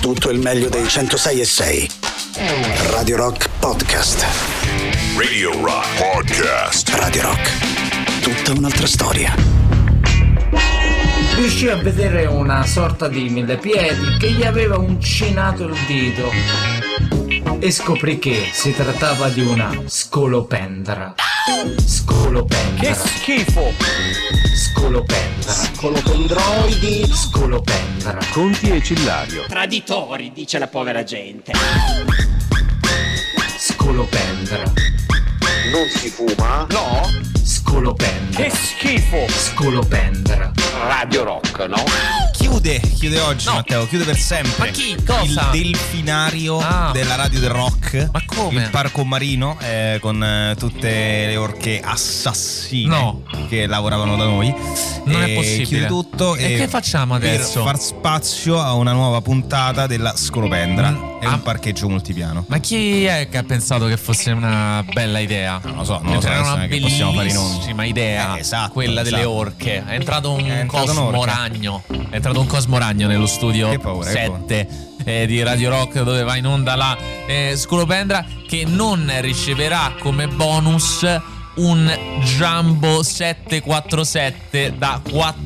tutto il meglio dei 106.6. Radio Rock Podcast. Radio Rock Podcast. Radio Rock, tutta un'altra storia. Riuscì a vedere una sorta di millepiedi che gli aveva uncinato il dito e scoprì che si trattava di una scolopendra. Scolopendra. Che schifo! Scolopendra. Scolopendroidi. Scolopendra. Conti e Cillario. Traditori, dice la povera gente. Scolopendra. Non si fuma? No? Scolopendra. Che schifo! Scolopendra. Radio Rock, no? Chiude oggi, No. Matteo, chiude per sempre. Ma chi? Cosa? Il delfinario Ah. della radio del rock. Ma come? Il parco marino con tutte le orche assassine No. che lavoravano da noi. Non è possibile. Chiude tutto. E che facciamo adesso? Per far spazio a una nuova puntata della Scolopendra. È Ah. un parcheggio multipiano. Ma chi è che ha pensato che fosse una bella idea? Non lo so, non lo so, Era adesso una non è che possiamo fare i nomi. bellissima idea, Esatto, quella delle esatto. orche. È entrato un entrato cosmo un'orca. ragno. È entrato un cosmo ragno nello studio Che paura, che 7 di Radio Rock, dove va in onda la Scolopendra, che non riceverà come bonus un Jumbo 747 da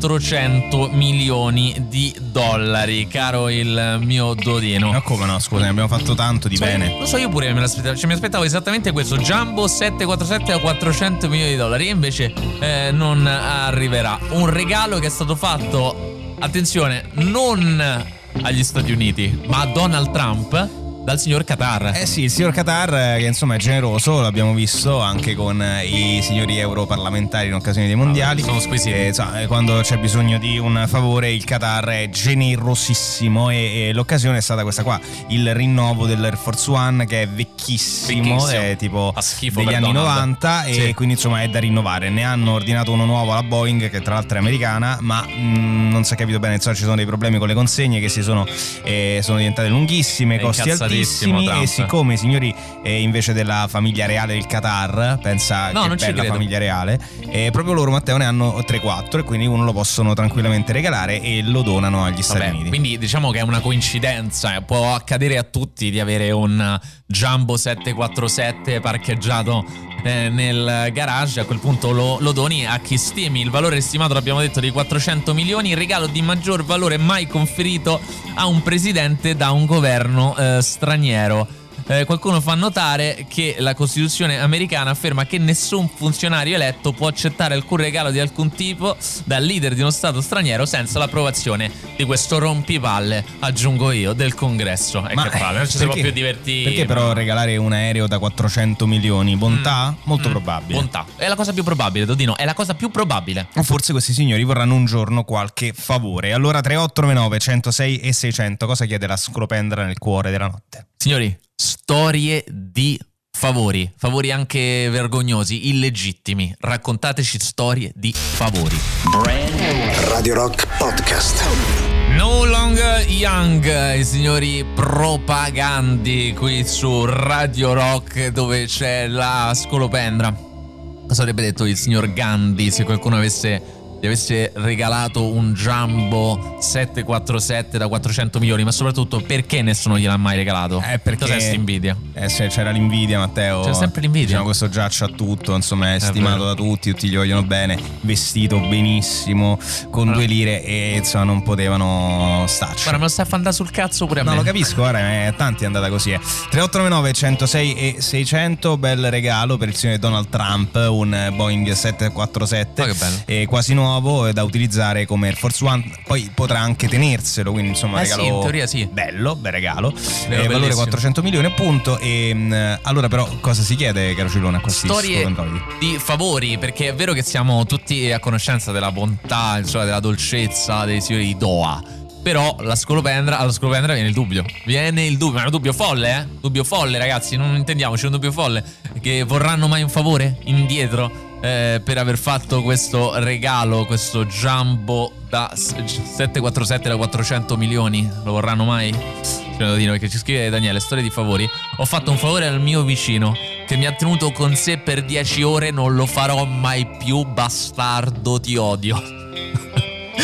400 milioni di dollari, caro il mio Dodino. Ma come no, scusa, ne abbiamo fatto tanto di bene. Lo so, io pure me l'aspettavo, mi aspettavo esattamente questo Jumbo 747 da 400 milioni di dollari, e invece non arriverà. Un regalo che è stato fatto, attenzione, non agli Stati Uniti, ma a Donald Trump, dal signor Qatar. Sì, il signor Qatar, che insomma è generoso, l'abbiamo visto anche con i signori europarlamentari in occasione dei mondiali. Sono squisiti. Quando c'è bisogno di un favore, il Qatar è generosissimo, e l'occasione è stata questa qua, il rinnovo dell'Air Force One, che è vecchissimo. È tipo Fa schifo degli per anni Donald. 90, Sì. e quindi insomma è da rinnovare. Ne hanno ordinato uno nuovo alla Boeing, che tra l'altro è americana, ma non si è capito bene, insomma ci sono dei problemi con le consegne che sono diventate lunghissime, È costi incazzatissimo altissimi. Trump. E siccome i signori invece della famiglia reale del Qatar, pensa No, che non ci bella credo. famiglia reale, proprio loro, Matteo, ne hanno 3-4, e quindi uno lo possono tranquillamente regalare e lo donano agli Stati Vabbè, Uniti. quindi diciamo che è una coincidenza, può accadere a tutti di avere un Jumbo 747 parcheggiato nel garage. A quel punto lo doni a chi stimi. Il valore stimato, l'abbiamo detto, di 400 milioni, il regalo di maggior valore mai conferito a un presidente da un governo straniero. Qualcuno fa notare che la Costituzione americana afferma che nessun funzionario eletto può accettare alcun regalo di alcun tipo dal leader di uno stato straniero senza l'approvazione di questo rompipalle, aggiungo io, del Congresso. E che palle, non ci si può più divertire. Perché però regalare un aereo da 400 milioni? Bontà? Molto probabile. Bontà. È la cosa più probabile, Dodino, è la cosa più probabile. O forse questi signori vorranno un giorno qualche favore. Allora 3899 106 e 600, cosa chiede la Scolopendra nel cuore della notte? Signori, storie di favori anche vergognosi, illegittimi. Raccontateci storie di favori. Radio Rock Podcast. No Longer Young, i signori propagandi qui su Radio Rock, dove c'è la Scolopendra. Cosa avrebbe detto il signor Gandhi se qualcuno gli avesse regalato un Jumbo 747 da 400 milioni? Ma soprattutto, perché nessuno gliel'ha mai regalato? Perché cos'è sta invidia? C'era l'invidia, Matteo. C'è sempre l'invidia. Diciamo, questo giaccio a tutto, insomma, è stimato vero. da tutti gli vogliono bene, vestito benissimo, con 2 lire, e insomma non potevano starci. Guarda, me lo stai a andare sul cazzo pure a me. No, lo capisco, guarda, a tanti è andata così. 3899 106 e 600, bel regalo per il signore Donald Trump, un Boeing 747. Ma che bello. Quasi nuovo, da utilizzare come Air Force One. Poi potrà anche tenerselo, quindi insomma regalo, sì, in teoria sì. bello, bel regalo. Vero, Valore bellissimo. 400 milioni appunto. E allora però cosa si chiede, caro Cillone, a questi Storie scolopendroidi? di favori, perché è vero che siamo tutti a conoscenza della bontà, insomma, della dolcezza dei signori di Doha. Però alla Scolopendra viene il dubbio. Ma è un dubbio folle, Dubbio folle, ragazzi, non intendiamoci, è un dubbio folle. Che vorranno mai un favore indietro per aver fatto questo regalo, questo Jumbo da 747 da 400 milioni? Lo vorranno mai? Perché ci scrive Daniele, storie di favori. Ho fatto un favore al mio vicino che mi ha tenuto con sé per 10 ore, non lo farò mai più, bastardo, ti odio.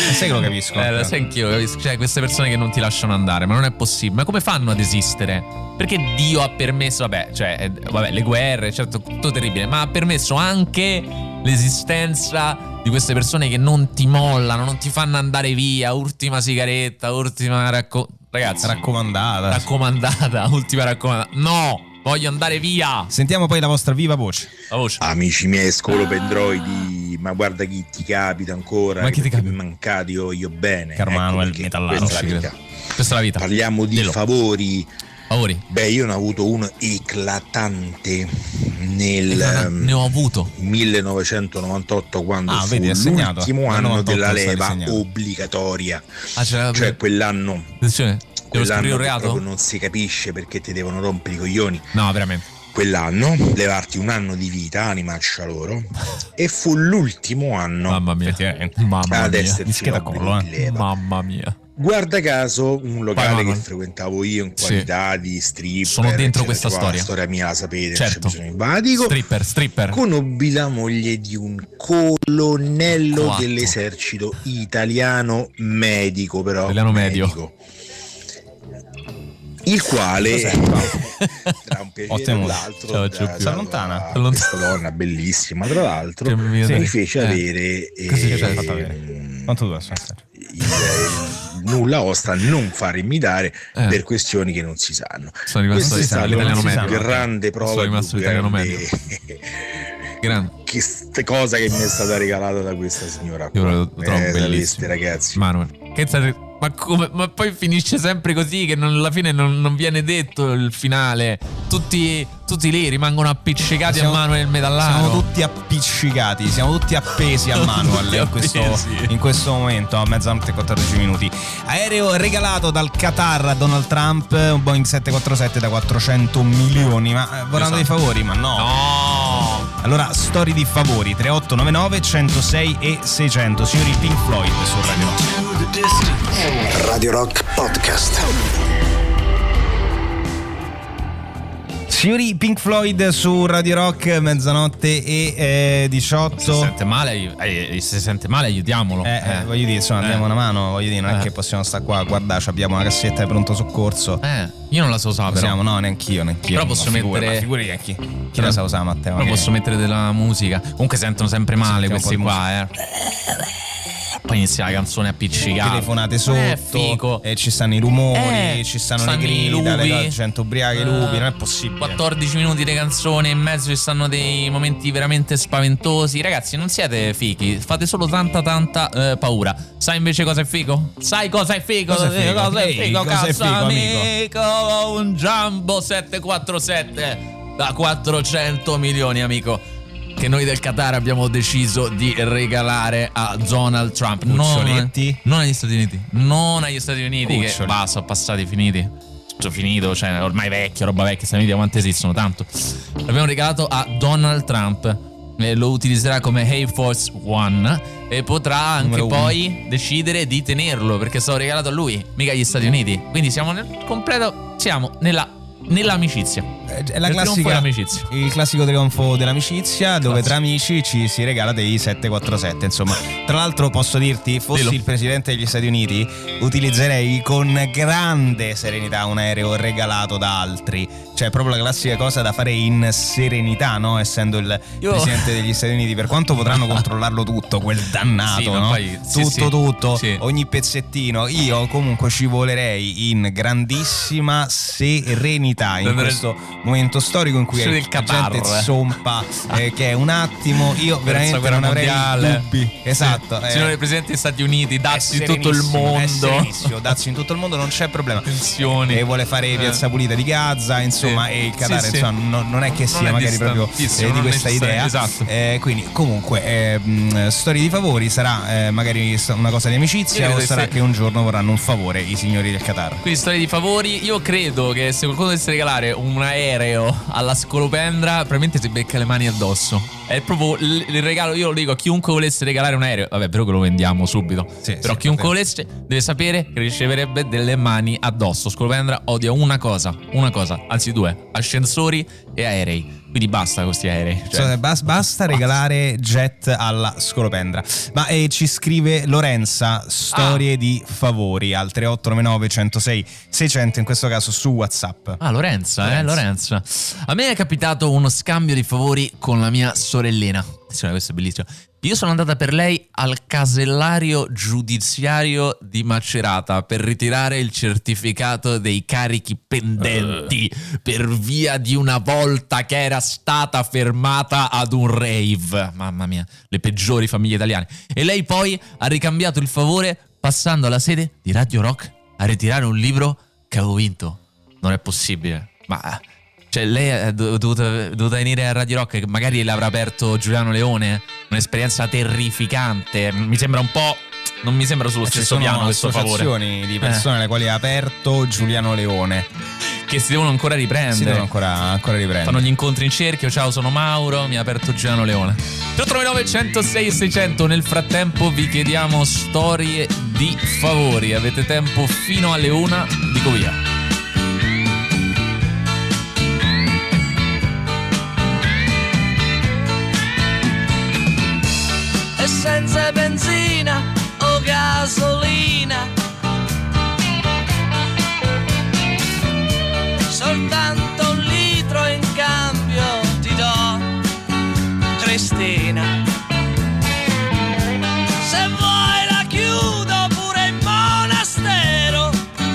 Sai che lo capisco. Sai anch'io lo capisco. Cioè, queste persone che non ti lasciano andare, ma non è possibile. Ma come fanno ad esistere? Perché Dio ha permesso, vabbè, le guerre, certo, tutto terribile, ma ha permesso anche l'esistenza di queste persone che non ti mollano, non ti fanno andare via. Ultima sigaretta, ultima ragazzi, raccomandata, ultima raccomandata. No, voglio andare via. Sentiamo poi la vostra viva voce. Amici miei scolopendroidi, ma guarda chi ti capita ancora. Ma chi ti capita? Mancati io bene. Carmanuel Metallaro. Questa è la vita. Parliamo di favori. Beh, io ne ho avuto uno eclatante ne ho avuto 1998 quando fu vedi, l'ultimo anno della leva obbligatoria. Cioè quell'anno proprio non si capisce perché ti devono rompere i coglioni. No, veramente. Quell'anno levarti un anno di vita, animaccia loro, e fu l'ultimo anno. Mamma mia. Ad esserci leva. Mamma mia. Guarda caso, un locale che frequentavo io in qualità di stripper. Sono dentro questa storia. La storia mia la sapete, certo. Stripper. Conobbi la moglie di un colonnello dell'esercito italiano medico, però. Italiano medio. Il quale tra un periodo e l'altro si allontana. Questa donna bellissima, tra l'altro, mi fece avere quanto dura nulla osta a non far imitare per questioni che non si sanno. Questo è stato l'italiano medio. Grande prova, che cosa che mi è stata regalata da questa signora qua. Io lo trovo bellissimo, ragazzi. Manuel, ma poi finisce sempre così, che alla fine non viene detto il finale. Tutti lì rimangono appiccicati a Manuel Metallaro. Siamo tutti appiccicati, siamo tutti appesi a Manuel in questo momento, a mezzanotte e 14 minuti. Aereo regalato dal Qatar a Donald Trump, un Boeing 747 da 400 milioni. Ma vorranno dei favori? Ma no. Allora, storie di favori 3899 106 e 600. Signori, Pink Floyd su Radio Rock. Radio Rock Podcast. Signori, Pink Floyd su Radio Rock, mezzanotte e 18. Se sente male aiutiamolo. Voglio dire, insomma, diamo una mano. Voglio dire, non è che possiamo stare qua a guardare, abbiamo una cassetta di pronto soccorso. Io non la so usare, però. No, neanch'io. Però posso mettere. Figurati chi la sa usare, Matteo. Però posso mettere della musica. Comunque sentono sempre male questi qua, Poi inizia la canzone appiccicata, telefonate sotto, e ci stanno i rumori, ci stanno le grida, la gente ubriaca, i lupi, non è possibile. 14 minuti di canzone, in mezzo ci stanno dei momenti veramente spaventosi. Ragazzi, non siete fichi, fate solo tanta paura. Sai invece cosa è figo? Sai cosa è figo? Cosa è figo, cazzo, amico? Un Jumbo 747 da 400 milioni, amico, che noi del Qatar abbiamo deciso di regalare a Donald Trump. Non agli Stati Uniti. Non agli Stati Uniti. Che sono passati, finiti. Tutto finito, cioè ormai vecchio, roba vecchia. Stati Uniti quante esistono? Tanto. L'abbiamo regalato a Donald Trump. Lo utilizzerà come Air Force One e potrà anche poi decidere di tenerlo, perché è stato regalato a lui, mica agli Stati Uniti. Quindi siamo nel completo, siamo nell'amicizia. È la classica, il classico trionfo dell'amicizia, dove tra amici ci si regala dei 747. Insomma, tra l'altro posso dirti, fossi il presidente degli Stati Uniti, utilizzerei con grande serenità un aereo regalato da altri. Cioè, proprio la classica cosa da fare in serenità, no? Essendo il presidente degli Stati Uniti, per quanto potranno controllarlo tutto, quel dannato, no? Poi, tutto, ogni pezzettino. Io comunque ci volerei in grandissima serenità in questo momento storico in cui la gente zompa, che è un attimo, io veramente non avrei dubbi. Esatto. Signore Presidente degli Stati Uniti, dazzi tutto il mondo. Dazzi in tutto il mondo, non c'è problema. Attenzione. E vuole fare Piazza Pulita di Gaza, insomma, e il Qatar, insomma, non è che sia magari proprio di questa idea. Esatto. Quindi, comunque, storie di favori sarà magari una cosa di amicizia, o sarà che un giorno vorranno un favore i signori del Qatar. Quindi, storie di favori. Io credo che se qualcuno dovesse regalare un aereo alla scolopendra, probabilmente si becca le mani addosso. È proprio il regalo. Io lo dico a chiunque volesse regalare un aereo. Vabbè, però che lo vendiamo subito. Però chiunque volesse deve sapere che riceverebbe delle mani addosso. Scolopendra odia una cosa, anzi due: ascensori e aerei. Quindi basta con questi aerei. Cioè, basta regalare jet alla scolopendra. Ma ci scrive Lorenza, storie di favori al 3899 106 600, in questo caso su WhatsApp. Lorenza. A me è capitato uno scambio di favori con la mia sorellina. Attenzione, questo è bellissimo. Io sono andata per lei al casellario giudiziario di Macerata per ritirare il certificato dei carichi pendenti per via di una volta che era stata fermata ad un rave. Mamma mia, le peggiori famiglie italiane. E lei poi ha ricambiato il favore passando alla sede di Radio Rock a ritirare un libro che avevo vinto. Non è possibile. Ma... cioè, lei è dovuta venire a Radio Rock, che magari l'avrà aperto Giuliano Leone, un'esperienza terrificante. Mi sembra un po', non mi sembra sullo stesso piano questo favore. Associazioni di persone alle quali ha aperto Giuliano Leone, che si devono ancora riprendere. ancora riprendere. Fanno gli incontri in cerchio. Ciao, sono Mauro, mi ha aperto Giuliano Leone. 399 106 600. Nel frattempo vi chiediamo storie di favori. Avete tempo fino alle 1, dico via. Senza benzina o gasolina, soltanto un litro in cambio ti do, Cristina. Se vuoi la chiudo pure in monastero,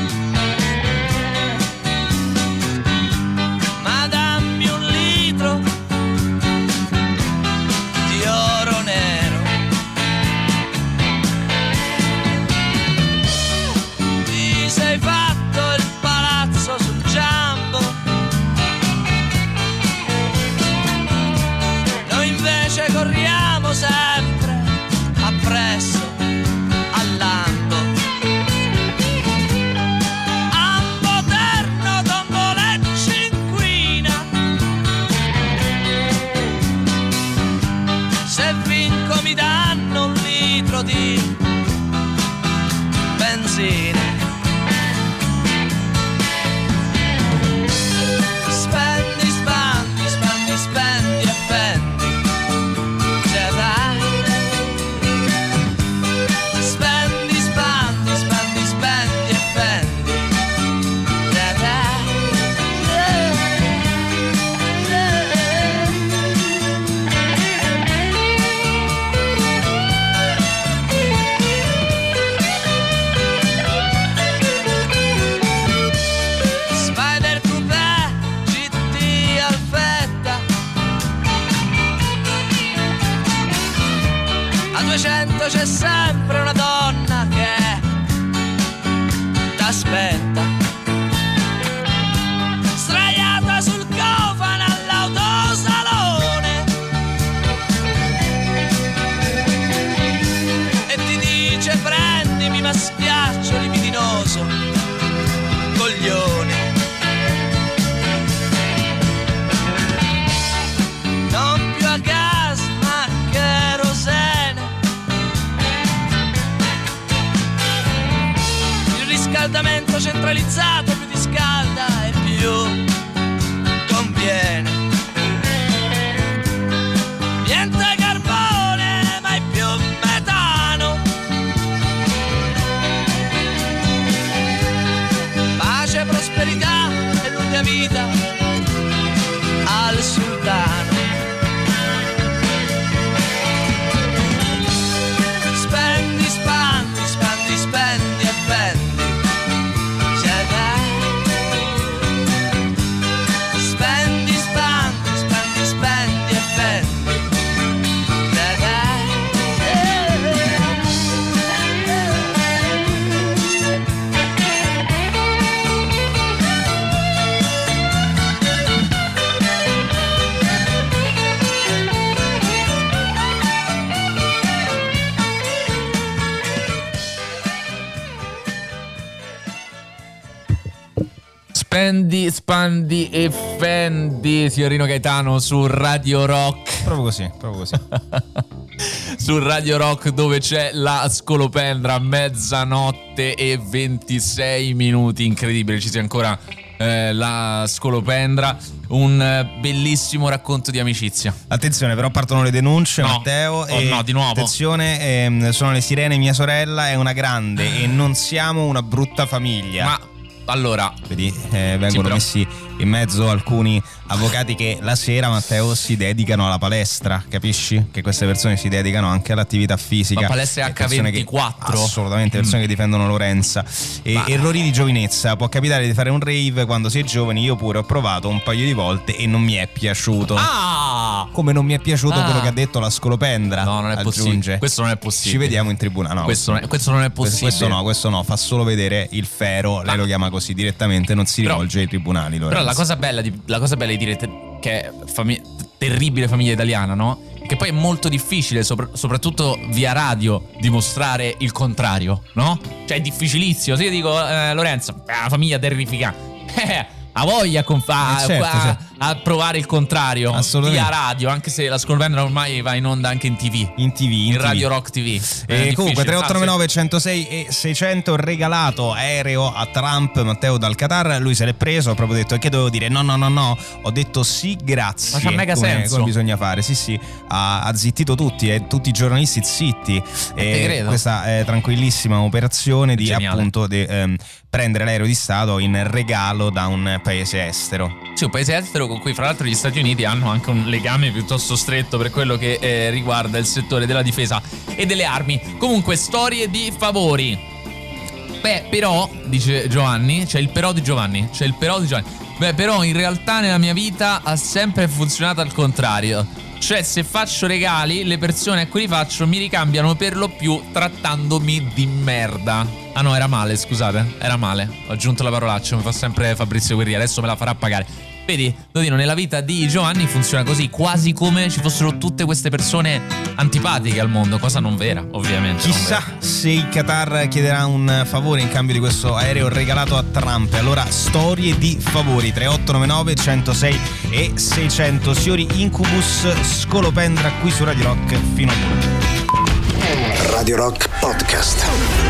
ma dammi un litro di oro nero. Sei fatto il palazzo sul Giambo, noi invece corriamo sempre appresso al Lambo. Ambo terno, tombole cinquina, se vinco mi danno un litro di benzina. Spendi e fendi, se vai. Spendi, spendi e fendi, se vai. Spider Coupé, GT Alfetta, a 200 c'è sempre una donna che t'aspetta, sdraiata sul cofano all'autosalone, e ti dice prendimi ma schiaccio libidinoso, coglione. Non più a gas ma kerosene, il riscaldamento centralizzato più ti scalda e più conviene. Niente carbone mai più metano, pace, prosperità e lunga vita al sultano. Spendi, spandi, spandi, spendi e fendi, se vai. Spendi, spandi, spandi, spendi e fendi, se vai. Spendi, spandi e fendi, signorino Gaetano su Radio Rock. Proprio così. su Radio Rock, dove c'è la scolopendra, mezzanotte e 26 minuti, incredibile, ci sia ancora la scolopendra, un bellissimo racconto di amicizia. Attenzione, però partono le denunce, no. Matteo. No, di nuovo. Attenzione, sono le sirene, mia sorella è una grande e non siamo una brutta famiglia. Ma allora, vedi, vengono messi in mezzo alcuni avvocati che la sera, Matteo, si dedicano alla palestra, capisci? Che queste persone si dedicano anche all'attività fisica. La palestra H24. Assolutamente, persone che difendono Lorenza. Errori di giovinezza, può capitare di fare un rave quando si è giovani, io pure ho provato un paio di volte e non mi è piaciuto. Come non mi è piaciuto quello che ha detto la scolopendra. No, non è possibile. Questo non è possibile. Ci vediamo in tribunale. No, questo non è possibile. Questo no, fa solo vedere il fero, lei lo chiama così direttamente, non si rivolge ai tribunali, Lorenza. Però la cosa bella di dire che è terribile famiglia italiana, no? Che poi è molto difficile, soprattutto via radio, dimostrare il contrario, no? Cioè è difficilissimo. Se io dico Lorenzo, una famiglia terrificante, ha voglia a provare il contrario via radio, anche se la scolopendra ormai va in onda anche in TV. In Radio Rock TV. Comunque 3899 106 e 600 regalato aereo a Trump, Matteo, dal Qatar. Lui se l'è preso, ha proprio detto: che dovevo dire? No, ho detto sì, grazie. Ma c'ha mega senso. Come bisogna fare? Sì, ha zittito tutti, tutti i giornalisti zitti. Questa è tranquillissima operazione di appunto prendere l'aereo di Stato in regalo da un paese estero. Sì, un paese estero con cui fra l'altro gli Stati Uniti hanno anche un legame piuttosto stretto per quello che riguarda il settore della difesa e delle armi. Comunque, storie di favori. Però, dice Giovanni, c'è il però di Giovanni. Però in realtà nella mia vita ha sempre funzionato al contrario. Cioè, se faccio regali, le persone a cui li faccio mi ricambiano per lo più trattandomi di merda. Ah no, era male, scusate. Era male. Ho aggiunto la parolaccia, mi fa sempre Fabrizio Guerrieri. Adesso me la farà pagare. Vedi, Dodino, nella vita di Giovanni funziona così, quasi come ci fossero tutte queste persone antipatiche al mondo, cosa non vera, ovviamente. Chissà se il Qatar chiederà un favore in cambio di questo aereo regalato a Trump. Allora, storie di favori, 3899 106 e 600. Signori, Incubus, scolopendra qui su Radio Rock fino a 1. Radio Rock Podcast.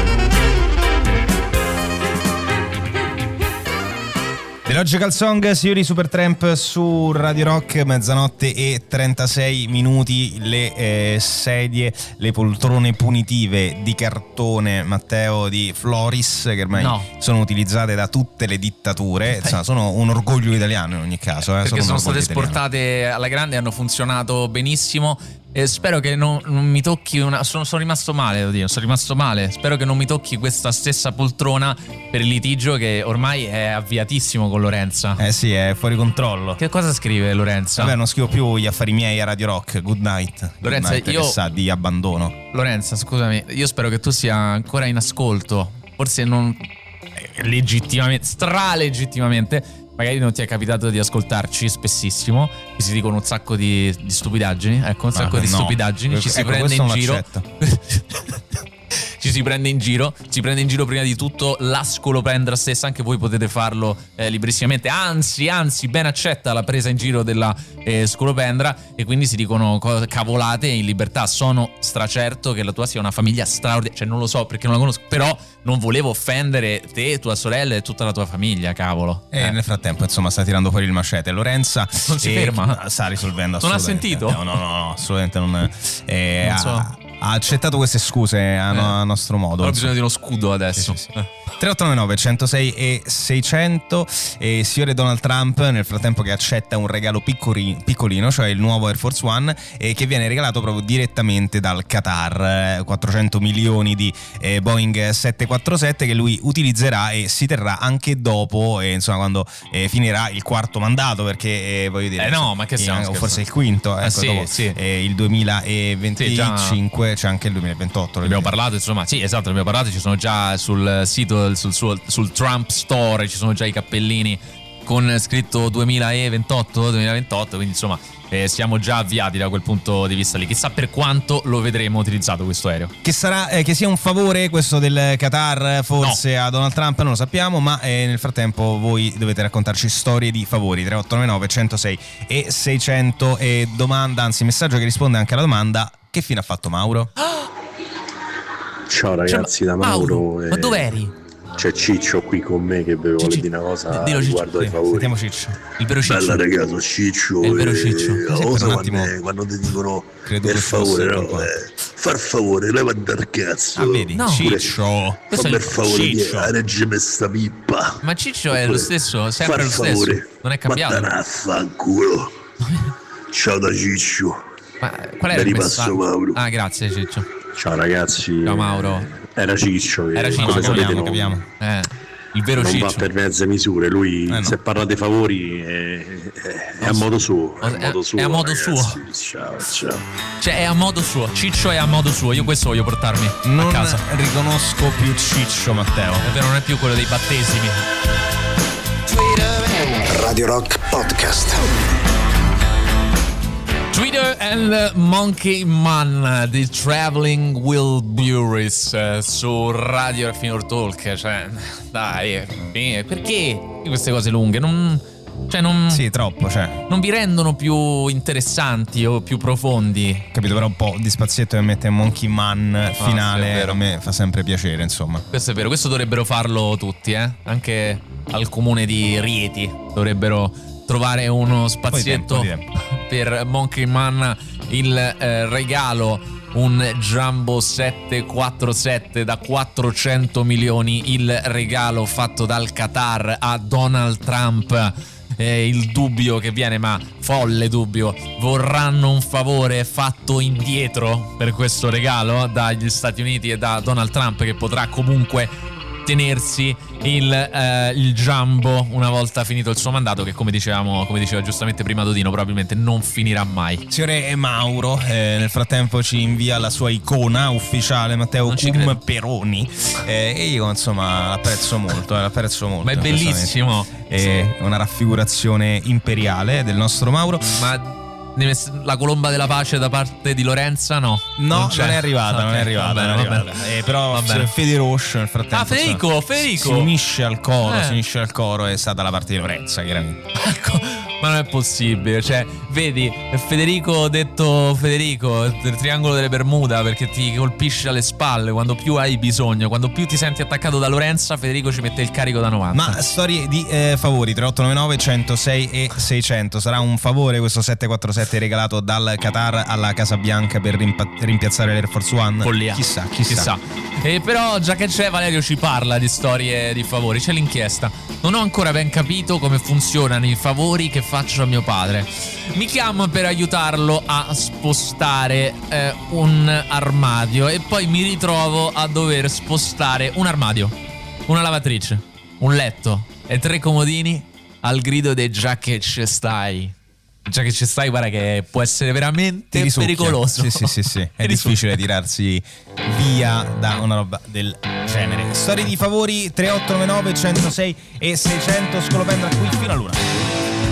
The Logical Song, signori, Supertramp su Radio Rock, mezzanotte e 36 minuti, le sedie, le poltrone punitive di cartone, Matteo, di Floris, che ormai sono utilizzate da tutte le dittature, insomma, sono un orgoglio italiano in ogni caso. Perché sono state esportate alla grande e hanno funzionato benissimo. E spero che non mi tocchi sono rimasto male, devo dire, spero che non mi tocchi questa stessa poltrona per il litigio che ormai è avviatissimo con Lorenza. Sì, è fuori controllo. Che cosa scrive Lorenza? Vabbè, non scrivo più gli affari miei a Radio Rock. Good night. Lorenza, good night, che sa di abbandono. Lorenza, scusami, io spero che tu sia ancora in ascolto. Forse non legittimamente, stralegittimamente. Magari non ti è capitato di ascoltarci spessissimo, che si dicono un sacco di stupidaggini. Ecco, un sacco di stupidaggini. Ci si prende in giro. Ci si prende in giro. Si prende in giro prima di tutto la scolopendra stessa. Anche voi potete farlo librissimamente. Anzi, ben accetta la presa in giro della scolopendra. E quindi si dicono cavolate in libertà. Sono stracerto che la tua sia una famiglia straordinaria. Cioè, non lo so perché non la conosco, però non volevo offendere te, tua sorella e tutta la tua famiglia, cavolo. E nel frattempo, insomma, sta tirando fuori il macete. Lorenza non si ferma. Sta risolvendo assolutamente. Non ha sentito? No, assolutamente non. Non so. Ha accettato queste scuse a nostro modo. Però ho bisogno di uno scudo adesso. Sì. 3899 106 e 600. E signore Donald Trump, nel frattempo, che accetta un regalo piccolino, cioè il nuovo Air Force One, che viene regalato proprio direttamente dal Qatar. 400 milioni di Boeing 747 che lui utilizzerà e si terrà anche dopo, insomma, quando finirà il quarto mandato, perché voglio dire, no, ma che stiamo forse il quinto, ecco, dopo il 2025 c'è anche il 2028. Abbiamo parlato, insomma, sì, esatto, abbiamo parlato, ci sono già sul sito, sul Trump Store, ci sono già i cappellini con scritto 2028, quindi insomma siamo già avviati da quel punto di vista lì. Chissà per quanto lo vedremo utilizzato questo aereo. Che sarà che sia un favore questo del Qatar forse a Donald Trump, non lo sappiamo, ma nel frattempo voi dovete raccontarci storie di favori. 3899 106 e 600 domanda, anzi messaggio che risponde anche alla domanda: Che fine ha fatto Mauro? Ciao ragazzi, da Mauro. Ma dov'eri? C'è Ciccio qui con me che vi vuole dire una cosa riguardo ai favori. Sentiamo Ciccio. Il vero Ciccio. Bella ragazzo, Ciccio. Il vero Ciccio. Quando ti dicono per favore, no, far favore, leva dal cazzo. Ah, vedi? No. Ciccio. Per favore, reggimi sta pippa. Ma Ciccio è lo stesso, sempre lo stesso. Favore, Non è cambiato. Ma fanculo. Ciao da Ciccio. Ma qual era il messaggio? Mauro. Ah, grazie Ciccio. Ciao ragazzi. Ciao Mauro. Era Ciccio. Era Ciccio, capiamo. Il vero non Ciccio. va per mezze misure. Lui no. se parla dei favori è a modo suo. È a modo suo. Ciao. Cioè è a modo suo. Ciccio è a modo suo. Io questo voglio portarmi non a casa. Riconosco più Ciccio, Matteo. È vero, non è più quello dei battesimi. Radio Rock Podcast. Twitter and Monkey Man di Traveling Wilburys su Radio Raffinor Talk. Cioè, dai, perché queste cose lunghe? Sì, troppo, cioè. Non vi rendono più interessanti o più profondi? Capito, però un po' di spazietto che mette Monkey Man finale, sì, a me fa sempre piacere, insomma. Questo è vero, questo dovrebbero farlo tutti, anche al comune di Rieti dovrebbero trovare uno spazietto per Monkey Man. Il regalo, un Jumbo 747 da 400 milioni, il regalo fatto dal Qatar a Donald Trump. Il dubbio che viene, ma folle dubbio, vorranno un favore fatto indietro per questo regalo dagli Stati Uniti e da Donald Trump, che potrà comunque tenersi il Jumbo una volta finito il suo mandato, che come diceva giustamente prima Dodino, probabilmente non finirà mai. Signore Mauro, nel frattempo ci invia la sua icona ufficiale, Matteo Peroni, e io insomma l'apprezzo molto. Ma è bellissimo. È una raffigurazione imperiale del nostro Mauro. Ma la colomba della pace da parte di Lorenza no non è arrivata. Va bene. Però Federoscio nel frattempo Federico si unisce al coro, è stata la parte di Lorenza, chiaramente. Ma non è possibile, cioè, vedi, Federico detto Federico, il triangolo delle Bermuda, perché ti colpisce alle spalle quando più hai bisogno, quando più ti senti attaccato da Lorenza, Federico ci mette il carico da 90. Ma storie di favori, 3899 106 e 600, sarà un favore questo 747 regalato dal Qatar alla Casa Bianca per rimpiazzare l'Air Force One? Follia. Chissà. Però già che c'è, Valerio ci parla di storie di favori, c'è l'inchiesta. Non ho ancora ben capito come funzionano i favori che faccio a mio padre. Mi chiamo per aiutarlo a spostare un armadio e poi mi ritrovo a dover spostare un armadio, una lavatrice, un letto e 3 comodini al grido dei già che ci stai. Già che ci stai, guarda che può essere veramente pericoloso. Sì. È difficile tirarsi via da una roba del genere. Storie di favori, 3899 106 e 600, Scolopendra qui fino all'una.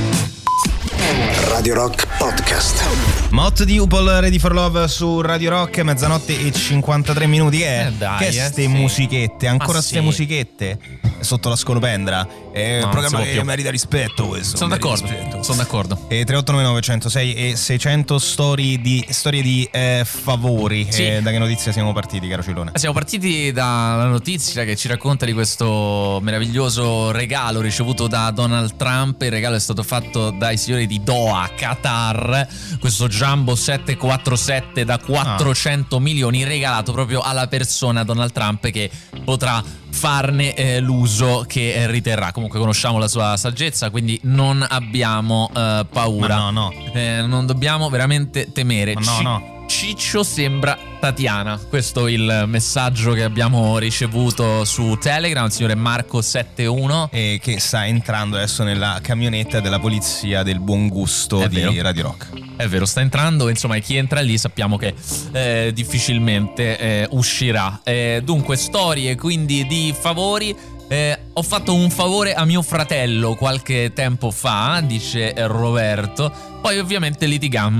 Radio Rock Podcast. Mott di Upol, Ready for Love su Radio Rock, mezzanotte e 53 minuti. Ste musichette, ancora ste musichette sotto la scolopendra. È un programma che merita rispetto, questo. Sono d'accordo. E 3899 106 e 600, storie di favori. Da che notizia siamo partiti, caro Cillone? Siamo partiti dalla notizia che ci racconta di questo meraviglioso regalo ricevuto da Donald Trump. Il regalo è stato fatto dai signori di Doha, Qatar, questo Jumbo 747 da 400 milioni regalato proprio alla persona Donald Trump, che potrà farne l'uso che riterrà. Comunque conosciamo la sua saggezza, quindi non abbiamo paura. Non dobbiamo veramente temere. Ciccio sembra Tatiana. Questo è il messaggio che abbiamo ricevuto su Telegram, il signore Marco71, e che sta entrando adesso nella camionetta della polizia del buon gusto di Radio Rock. È vero, sta entrando, insomma, e chi entra lì sappiamo che difficilmente uscirà. Dunque, storie quindi di favori. Ho fatto un favore a mio fratello qualche tempo fa, dice Roberto. Poi ovviamente litigammo.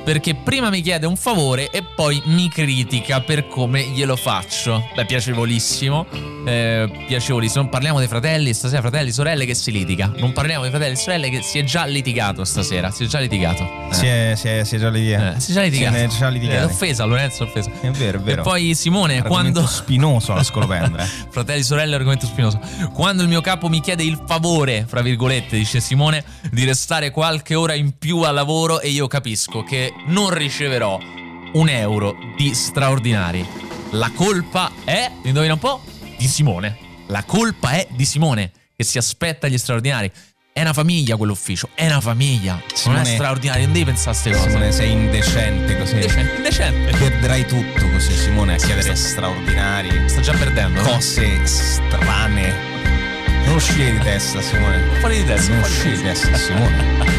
perché prima mi chiede un favore e poi mi critica per come glielo faccio. Beh, piacevolissimo. Piacevolissimo. Non parliamo dei fratelli stasera, fratelli, sorelle che si litiga. Non parliamo dei fratelli e sorelle che si è già litigato stasera. Si è già litigato. Si è già litigato. Si è già litigato. Si è già litigato. Offesa, Lorenzo, offesa. È vero, è vero. E poi Simone, argomento quando spinoso la scolopendra. Fratelli sorelle, argomento spinoso. Quando il mio capo mi chiede il favore, fra virgolette, dice Simone, di restare qualche ora in più al lavoro, e io capisco che non riceverò €1 di straordinari. La colpa è, indovina un po', di Simone. La colpa è di Simone, che si aspetta gli straordinari. È una famiglia quell'ufficio, è una famiglia. Simone, non è straordinario, non devi pensare a queste cose. Simone, sei indecente così. Indecente. Perderai tutto così, Simone, a chiedere straordinari. Sto già perdendo. Cose strane. Non uscire di testa, Simone. Fuori di testa. Non uscire di testa, Simone.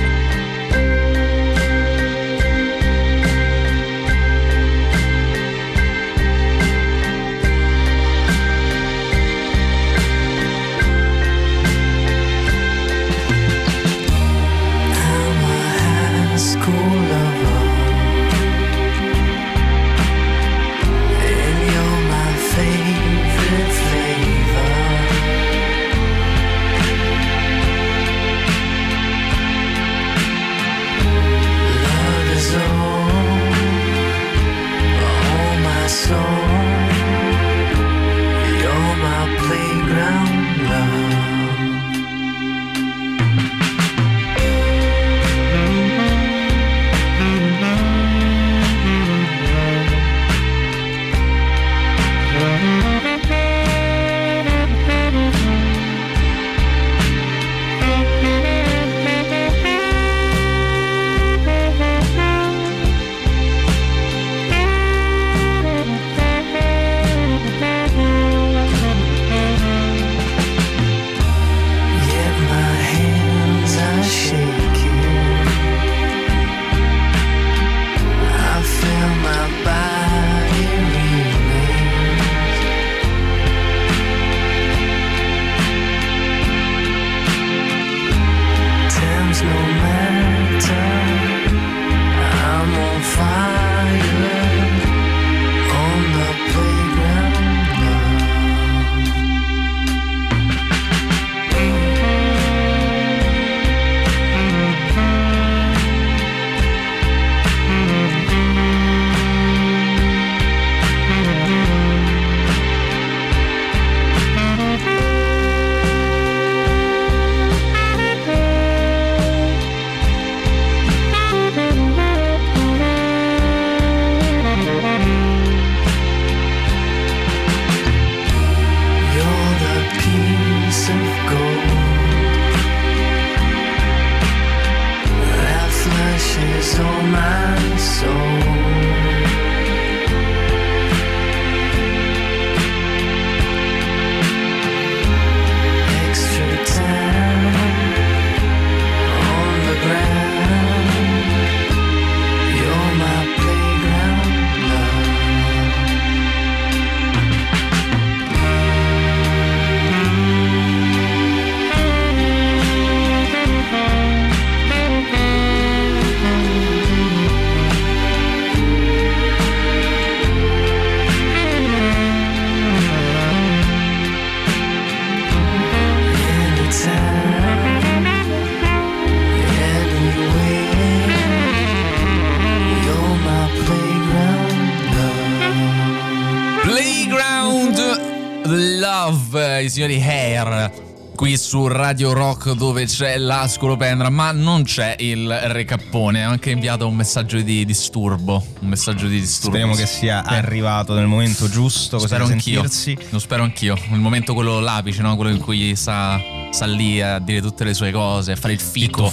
I signori Hair qui su Radio Rock, dove c'è la scolopendra ma non c'è il recappone. Ha anche inviato un messaggio di disturbo. Speriamo che sia arrivato nel momento giusto. Spero anch'io. Lo spero anch'io. Il momento quello l'apice, no? Quello in cui sta lì a dire tutte le sue cose, a fare il fitto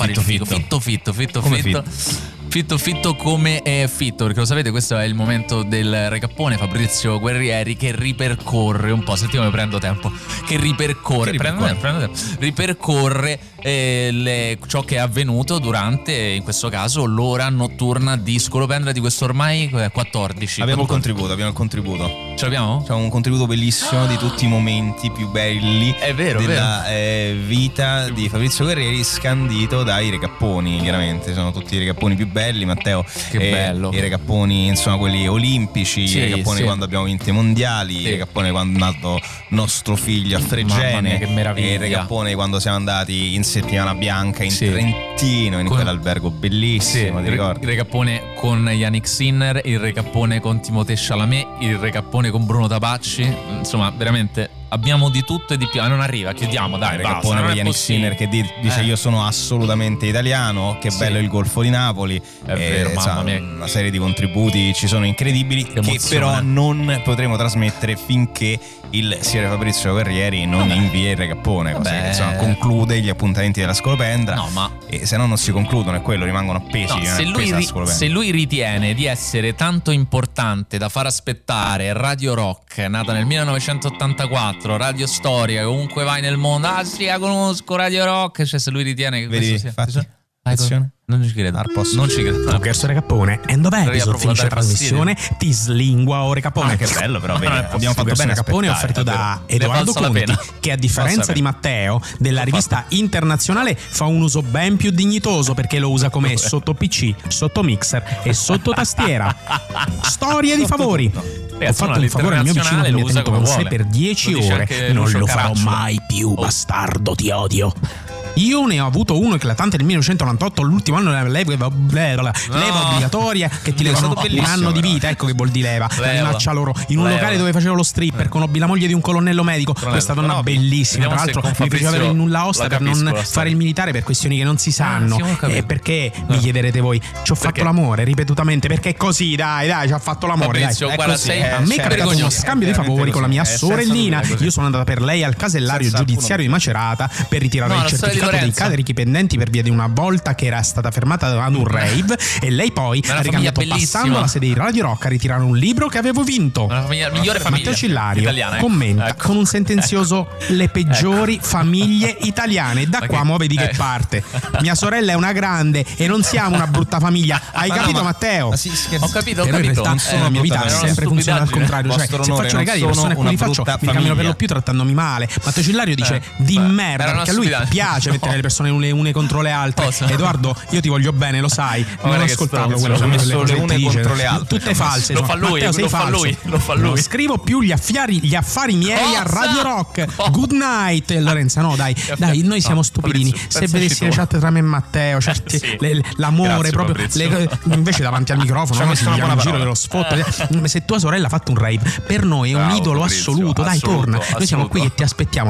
fitto come è fitto, perché lo sapete, questo è il momento del recappone. Fabrizio Guerrieri che ripercorre un po', sentiamo, prendo tempo, che ripercorre ciò che è avvenuto durante, in questo caso, l'ora notturna di Scolopendra di questo ormai 14. Abbiamo il contributo. Ce l'abbiamo? C'è un contributo bellissimo di tutti i momenti più belli della vita di Fabrizio Guerrieri, scandito dai recapponi. Chiaramente sono tutti i recapponi più belli belli, Matteo. Che bello. I recapponi, insomma, quelli olimpici, i recapponi quando abbiamo vinto i mondiali, i recapponi quando è nato nostro figlio a Fregene, che meraviglia. il recappone quando siamo andati in settimana bianca in Trentino, in quell'albergo bellissimo, ti ricordi? Il recappone con Yannick Sinner, il recappone con Timothée Chalamet, il recappone con Bruno Tabacci, insomma veramente abbiamo di tutto e di più. Non arriva, chiudiamo, dai, il recappone con Yannick Sinner che dice io sono assolutamente italiano, che bello il Golfo di Napoli, è vero, mamma mia. Una serie di contributi ci sono incredibili che però non potremo trasmettere finché il signore Fabrizio Guerrieri non invia il recappone, così che insomma conclude gli appuntamenti della Scolopendra. No, ma e se no non si concludono, e quello rimangono appesi. No, se lui ritiene di essere tanto importante da far aspettare Radio Rock, nata nel 1984, radio storica, comunque vai nel mondo, la conosco Radio Rock, cioè se lui ritiene che vedi, questo sia attenzione. Non ci credo. Non ci credo. Tu Gerso Recappone, e dov'è che finisce la trasmissione? Ti slingua o Recappone. Che bello, però abbiamo fatto bene. Recappone offerto da Edoardo Conti, che a differenza di Matteo della rivista internazionale fa un uso ben più dignitoso, perché lo usa come sotto PC, sotto mixer e sotto tastiera. Storie di favori. Ho fatto un favore al mio vicino che mi ha tenuto con sé per 10 ore. Non lo farò mai più, bastardo, ti odio. Io ne ho avuto uno eclatante nel 1998, l'ultimo anno della leva obbligatoria che ti levano un anno di vita, ecco che vuol dire leva. La minaccia loro in un locale dove facevo lo stripper, conobbi la moglie di un colonnello medico, questa donna bellissima, tra l'altro mi piaceva avere il nulla osta per non fare il militare per questioni che non si sanno. E perché mi chiederete voi? Ci ho fatto l'amore ripetutamente, perché è così, dai, ci ho fatto l'amore, dai. A me è capitato uno scambio di favori con la mia sorellina. Io sono andata per lei al casellario giudiziario di Macerata per ritirare il certificato dei carichi pendenti per via di una volta che era stata fermata ad un rave, e lei poi ha ricambiato passando alla sede di Radio Rock a ritirare un libro che avevo vinto. Migliore famiglia Matteo Cillario italiana, commenta con un sentenzioso le peggiori famiglie italiane. Da qua mo vedi che parte. Mia sorella è una grande e non siamo una brutta famiglia. Hai capito, Matteo? Ho capito. Però in realtà la mia vita ha sempre funzionato al contrario, cioè se faccio regali alle persone a cui li faccio mi cambiano per lo più trattandomi male. Matteo Cillario dice di merda, perché a lui piace mettere le persone une contro le altre. Edoardo, io ti voglio bene, lo sai. Non ascoltarlo quello che messo le une contro le altre. Tutte false. Lo fa lui, lo fa lui. Non scrivo più gli affari miei a Radio Rock. Good night, Lorenza. No, dai, noi siamo stupidini. Se vedessi le chat tra me e Matteo, l'amore proprio. Invece davanti al microfono si diamo un giro dello spot. Se tua sorella ha fatto un rave, per noi è un idolo assoluto. Dai, torna. Noi siamo qui e ti aspettiamo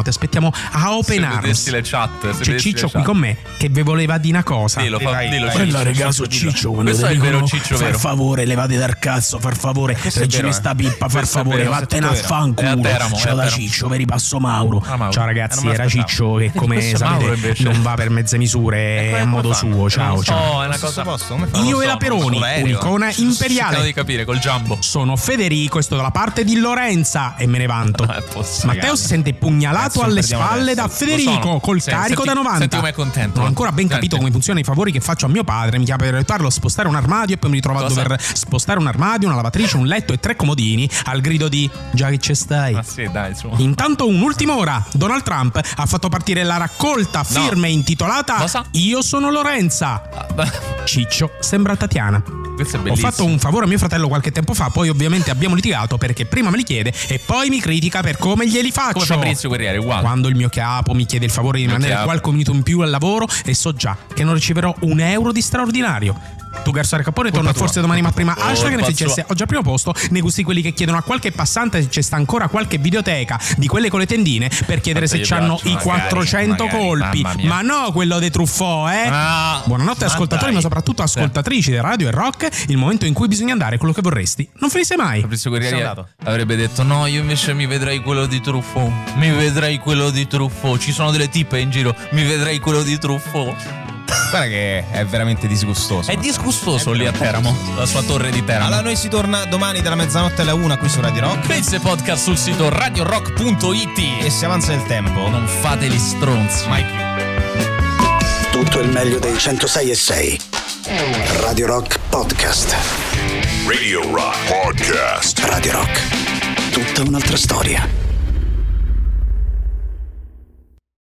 a Open Arms. C'è Ciccio qui con me che vi voleva dire una cosa. Dillo, quella ragazzo Ciccio, quando questo è il vero Ciccio, far favore, levate dal cazzo, far favore, reggimi sta pippa, far favore, vattene a fanculo. Ciao da Ciccio, vi ripasso Mauro. Ciao ragazzi, era Ciccio che come sapete non va per mezze misure, è a modo suo. Ciao. È una cosa. Io e la Peroni, un'icona imperiale. Di capire col Jumbo. Sono Federico e sto dalla parte di Lorenza e me ne vanto. Matteo si sente pugnalato alle spalle da Federico col carico da 90. Senti come è contento. Non ho ancora ben capito come funzionano i favori che faccio a mio padre. Mi chiama per aiutarlo a spostare un armadio e poi mi ritrovo a dover spostare un armadio, una lavatrice, un letto e 3 comodini al grido di già che ci stai. Sì, dai, Intanto un'ultima ora, Donald Trump ha fatto partire la raccolta firme intitolata Io sono Lorenza. Ciccio sembra Tatiana. Ho fatto un favore a mio fratello qualche tempo fa, poi ovviamente abbiamo litigato perché prima me li chiede e poi mi critica per come glieli faccio. Come Fabrizio Guerrieri, uguale. Quando il mio capo mi chiede il favore di rimanere qualche minuto in più al lavoro e so già che non riceverò un euro di straordinario. Tu Garso Recappone torna forse domani, ma prima hashtag NFCS ho già al primo posto nei gusti quelli che chiedono a qualche passante se c'è sta ancora qualche videoteca di quelle con le tendine per chiedere se c'hanno i 400 colpi. Ma no, quello dei Truffaut, Buonanotte ascoltatori, ma soprattutto ascoltatrici di Radio e Rock. Il momento in cui bisogna andare quello che vorresti non finisse mai. Fabrizio Guerrieri avrebbe detto no, io invece mi vedrei quello di Truffaut. Mi vedrei quello di Truffaut. Ci sono delle tipe in giro. Mi vedrei quello di Truffaut. Guarda che è veramente disgustoso. È disgustoso lì a Teramo, la sua torre di Teramo. Allora noi si torna domani dalla mezzanotte alla 1 qui su Radio Rock. Pezzi e podcast sul sito radiorock.it. E se avanza il tempo non fate gli stronzi. Mai più. Tutto il meglio dei 106.6 Radio Rock Podcast. Radio Rock Podcast. Radio Rock, tutta un'altra storia.